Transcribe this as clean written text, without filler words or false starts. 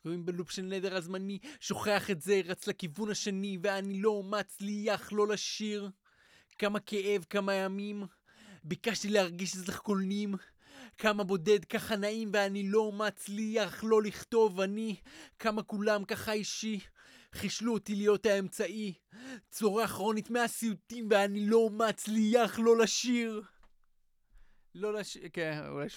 רואים בלופ של נדר הזמני, שוכח את זה, רץ לכיוון השני, ואני לא מצליח לא לשיר. כמה כאב, כמה ימים, ביקשתי להרגיש אצלך קולנים, כמה בודד, ככה נעים, ואני לא מצליח לא לכתוב אני, כמה כולם ככה אישי, חישלו אותי להיות האמצעי, צורה כרונית מהסיוטים, ואני לא מצליח לא לשיר. לא לשיר, כן, אולי